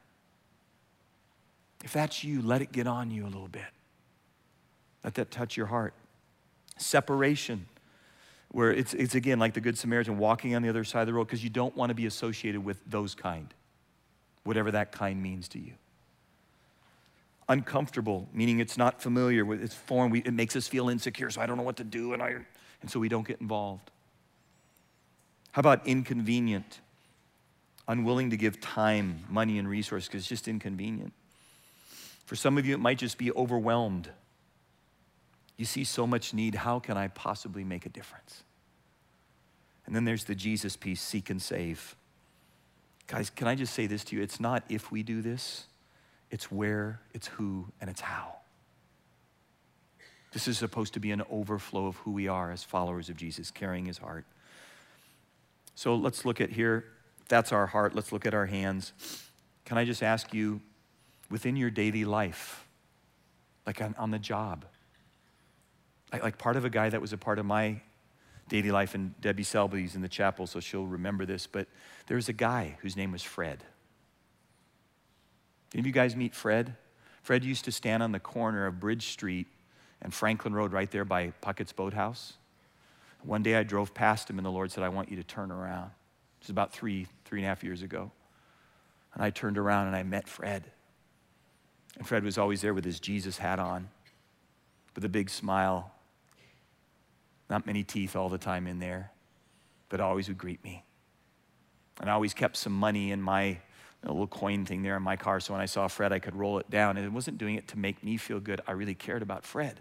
If that's you, let it get on you a little bit. Let that touch your heart. Separation, where it's, it's again like the Good Samaritan walking on the other side of the road, because you don't want to be associated with those kind, whatever that kind means to you. Uncomfortable, meaning it's not familiar with its form. We, it makes us feel insecure, so I don't know what to do, and, I, and so we don't get involved. How about inconvenient? Unwilling to give time, money, and resources because it's just inconvenient. For some of you, it might just be overwhelmed. You see so much need, how can I possibly make a difference? And then there's the Jesus piece, seek and save. Guys, can I just say this to you? It's not if we do this, it's where, it's who, and it's how. This is supposed to be an overflow of who we are as followers of Jesus, carrying his heart. So let's look at here, if that's our heart, let's look at our hands. Can I just ask you, within your daily life, like on, on the job, like, like part of a guy that was a part of my daily life, and Debbie Selby's in the chapel, so she'll remember this, but there was a guy whose name was Fred. Any of you guys meet Fred? Fred used to stand on the corner of Bridge Street and Franklin Road right there by Puckett's Boathouse. One day I drove past him and the Lord said, I want you to turn around. It was about three, three and a half years ago. And I turned around and I met Fred. And Fred was always there with his Jesus hat on, with a big smile. Not many teeth all the time in there, but always would greet me. And I always kept some money in my a little coin thing there in my car, so when I saw Fred, I could roll it down. And it wasn't doing it to make me feel good. I really cared about Fred.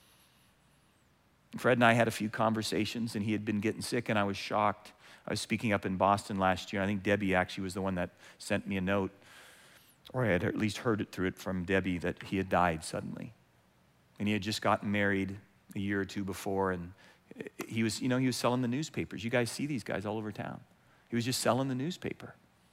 And Fred and I had a few conversations, and he had been getting sick, and I was shocked. I was speaking up in Boston last year. I think Debbie actually was the one that sent me a note, or I had at least heard it through it from Debbie, that he had died suddenly. And he had just gotten married a year or two before, and he was, you know, he was selling the newspapers. You guys see these guys all over town. He was just selling the newspaper.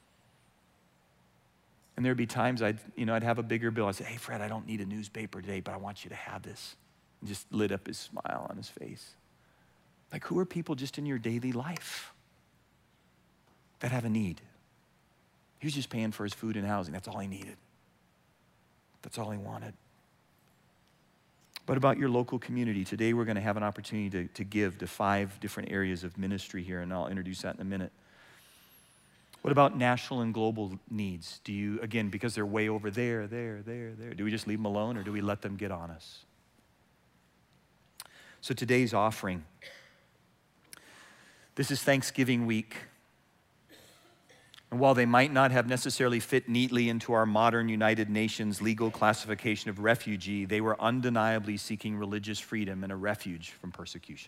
And there'd be times I'd, you know, I'd have a bigger bill. I'd say, hey, Fred, I don't need a newspaper today, but I want you to have this. And just lit up his smile on his face. Like, who are people just in your daily life that have a need? He was just paying for his food and housing. That's all he needed. That's all he wanted. What about your local community? Today we're going to have an opportunity to, to give to five different areas of ministry here, and I'll introduce that in a minute. What about national and global needs? Do you, again, because they're way over there, there, there, there, do we just leave them alone, or do we let them get on us? So today's offering, this is Thanksgiving week. And while they might not have necessarily fit neatly into our modern United Nations legal classification of refugee, they were undeniably seeking religious freedom and a refuge from persecution.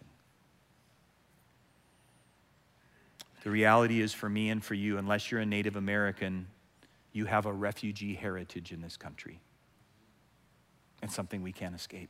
The reality is, for me and for you, unless you're a Native American, you have a refugee heritage in this country. It's something we can't escape.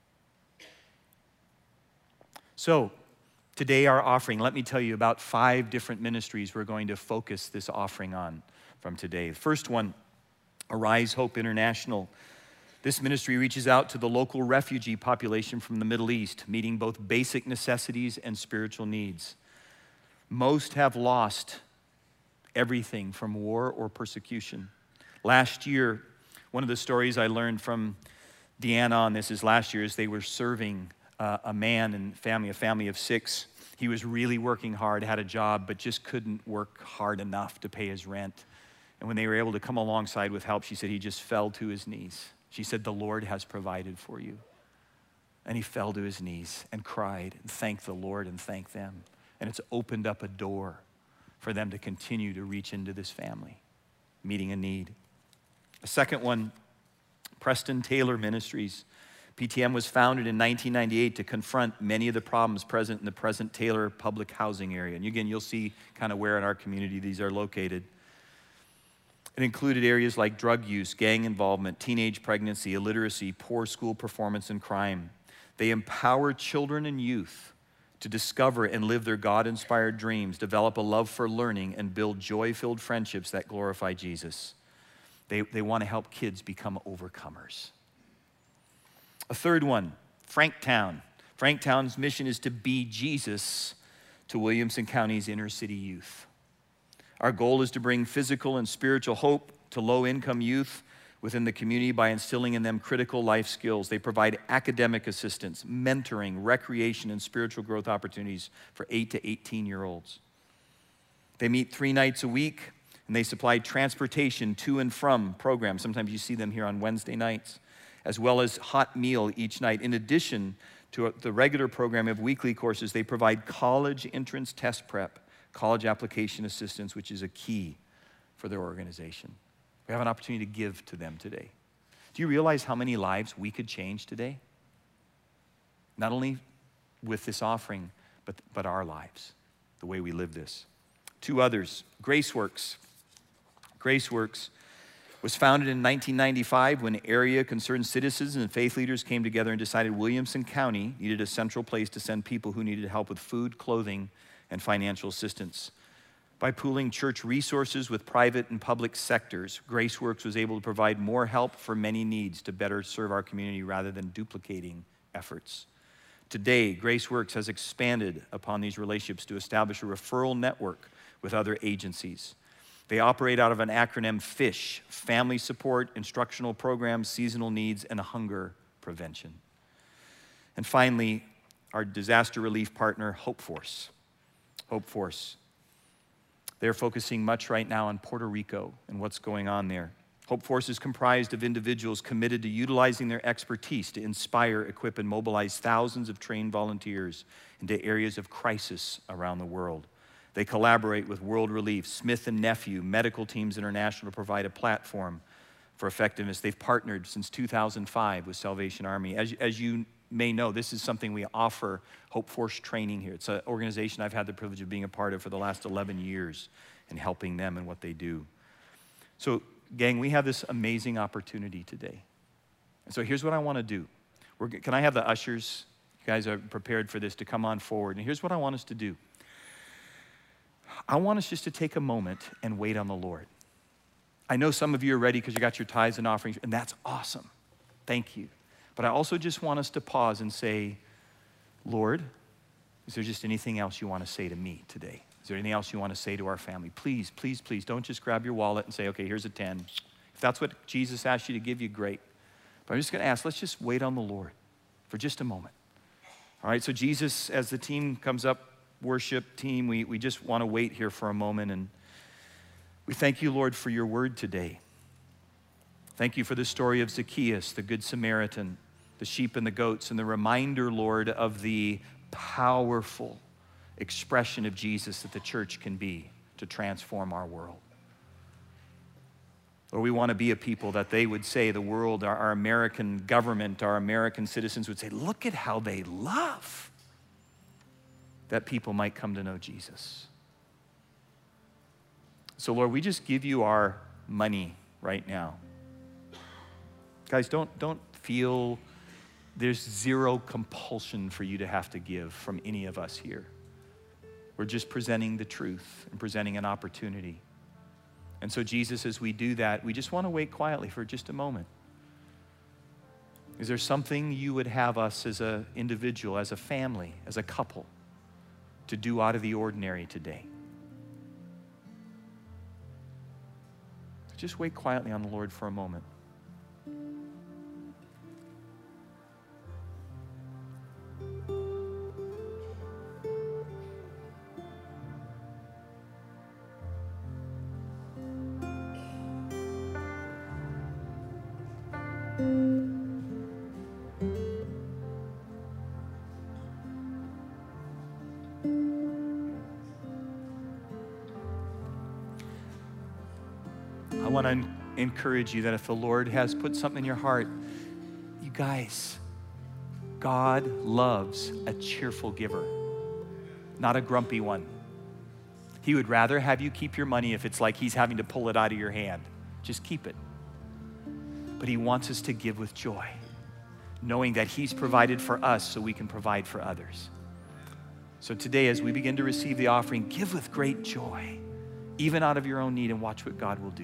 So, today our offering, let me tell you about five different ministries we're going to focus this offering on from today. The first one, Arise Hope International. This ministry reaches out to the local refugee population from the Middle East, meeting both basic necessities and spiritual needs. Most have lost everything from war or persecution. Last year, one of the stories I learned from Deanna on this is last year, as they were serving uh, a man and family, a family of six. He was really working hard, had a job, but just couldn't work hard enough to pay his rent. And when they were able to come alongside with help, she said he just fell to his knees. She said, the Lord has provided for you. And he fell to his knees and cried and thanked the Lord and thanked them. And it's opened up a door for them to continue to reach into this family, meeting a need. A second one, Preston Taylor Ministries. P T M was founded in nineteen ninety-eight to confront many of the problems present in the present Taylor public housing area. And again, you'll see kind of where in our community these are located. It included areas like drug use, gang involvement, teenage pregnancy, illiteracy, poor school performance, and crime. They empower children and youth to discover and live their God-inspired dreams, develop a love for learning, and build joy-filled friendships that glorify Jesus. They, they want to help kids become overcomers. A third one, Franktown. Franktown's mission is to be Jesus to Williamson County's inner city youth. Our goal is to bring physical and spiritual hope to low-income youth within the community by instilling in them critical life skills. They provide academic assistance, mentoring, recreation, and spiritual growth opportunities for eight to eighteen-year-olds. They meet three nights a week, and they supply transportation to and from programs. Sometimes you see them here on Wednesday nights, as well as hot meal each night. In addition to the regular program of weekly courses, they provide college entrance test prep, college application assistance, which is a key for their organization. We have an opportunity to give to them today. Do you realize how many lives we could change today? Not only with this offering, but, but our lives, the way we live this. Two others, GraceWorks. GraceWorks was founded in nineteen ninety-five when area concerned citizens and faith leaders came together and decided Williamson County needed a central place to send people who needed help with food, clothing, and financial assistance. By pooling church resources with private and public sectors, GraceWorks was able to provide more help for many needs to better serve our community rather than duplicating efforts. Today, GraceWorks has expanded upon these relationships to establish a referral network with other agencies. They operate out of an acronym FISH, Family Support, Instructional Programs, Seasonal Needs, and Hunger Prevention. And finally, our disaster relief partner, Hope Force. Hope Force. They're focusing much right now on Puerto Rico and what's going on there. Hope Force is comprised of individuals committed to utilizing their expertise to inspire, equip, and mobilize thousands of trained volunteers into areas of crisis around the world. They collaborate with World Relief, Smith and Nephew, Medical Teams International to provide a platform for effectiveness. They've partnered since two thousand five with Salvation Army. As, as you may know, this is something we offer Hope Force training here. It's an organization I've had the privilege of being a part of for the last eleven years and helping them in what they do. So, gang, we have this amazing opportunity today. And so here's what I want to do. We're, can I have the ushers, you guys are prepared for this, to come on forward. And here's what I want us to do. I want us just to take a moment and wait on the Lord. I know some of you are ready because you got your tithes and offerings, and that's awesome. Thank you. But I also just want us to pause and say, Lord, is there just anything else you want to say to me today? Is there anything else you want to say to our family? Please, please, please, don't just grab your wallet and say, okay, here's a ten. If that's what Jesus asked you to give you, great. But I'm just going to ask, let's just wait on the Lord for just a moment. All right, so Jesus, as the team comes up, worship team, we, we just want to wait here for a moment. And we thank you, Lord, for your word today. Thank you for the story of Zacchaeus, the Good Samaritan, the sheep and the goats, and the reminder, Lord, of the powerful expression of Jesus that the church can be to transform our world. Or we want to be a people that they would say, the world, our, our American government, our American citizens would say, look at how they love, that people might come to know Jesus. So Lord, we just give you our money right now. Guys, don't, don't feel there's zero compulsion for you to have to give from any of us here. We're just presenting the truth and presenting an opportunity. And so Jesus, as we do that, we just want to wait quietly for just a moment. Is there something you would have us as an individual, as a family, as a couple, to do out of the ordinary today? Just wait quietly on the Lord for a moment. want to encourage you that if the Lord has put something in your heart, you guys, God loves a cheerful giver, not a grumpy one. He would rather have you keep your money if it's like he's having to pull it out of your hand. Just keep it. But he wants us to give with joy, knowing that he's provided for us so we can provide for others. So today, as we begin to receive the offering, give with great joy, even out of your own need, and watch what God will do.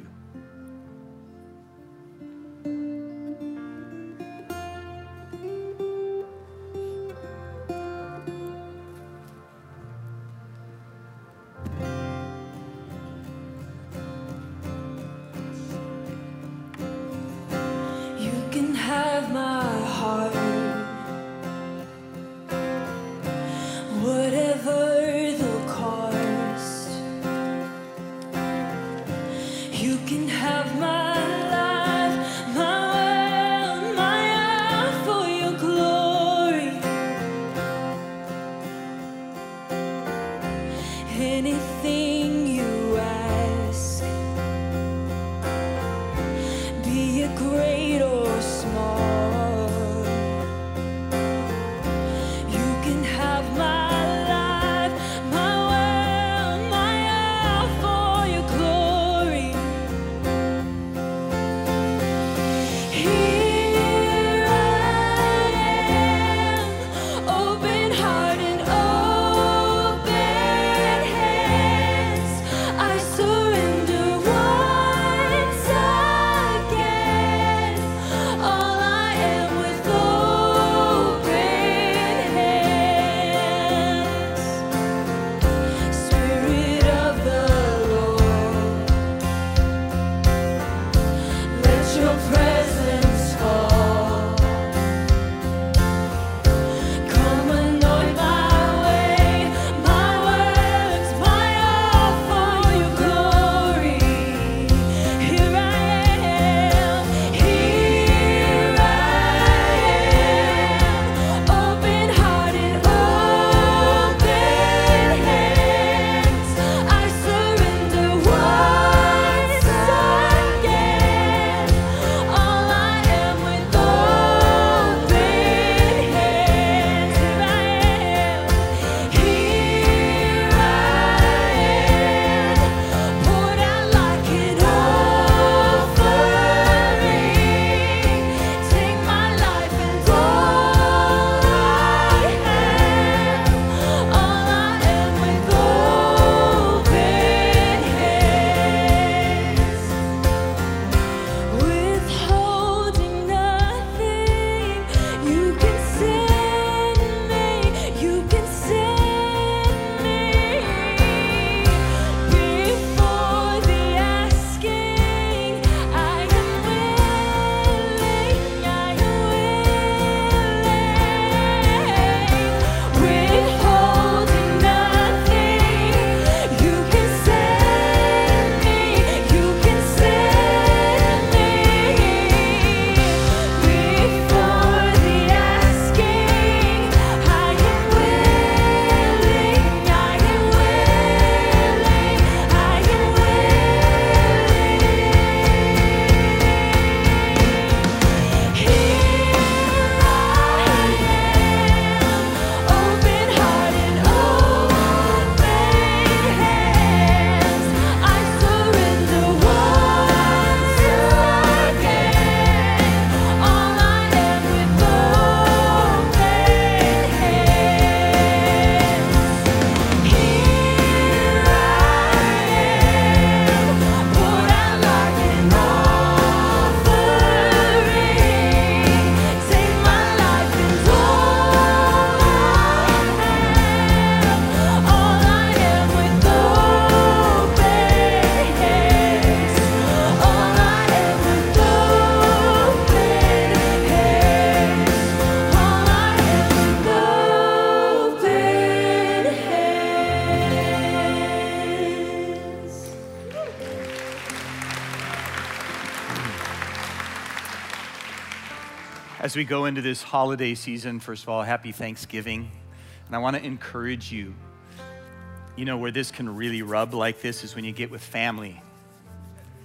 As we go into this holiday season, first of all, happy Thanksgiving. And I want to encourage you, you know, where this can really rub like this is when you get with family.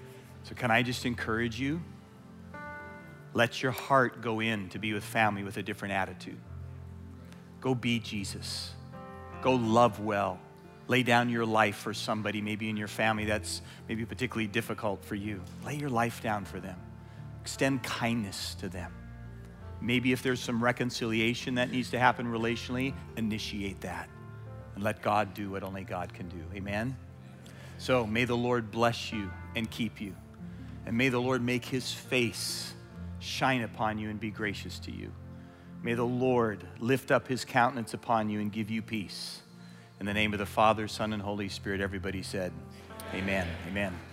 So can I just encourage you? Let your heart go in to be with family with a different attitude. Go be Jesus. Go love well. Lay down your life for somebody, maybe in your family that's maybe particularly difficult for you. Lay your life down for them. Extend kindness to them. Maybe if there's some reconciliation that needs to happen relationally, initiate that. And let God do what only God can do. Amen? So may the Lord bless you and keep you. And may the Lord make his face shine upon you and be gracious to you. May the Lord lift up his countenance upon you and give you peace. In the name of the Father, Son, and Holy Spirit, everybody said, amen, amen.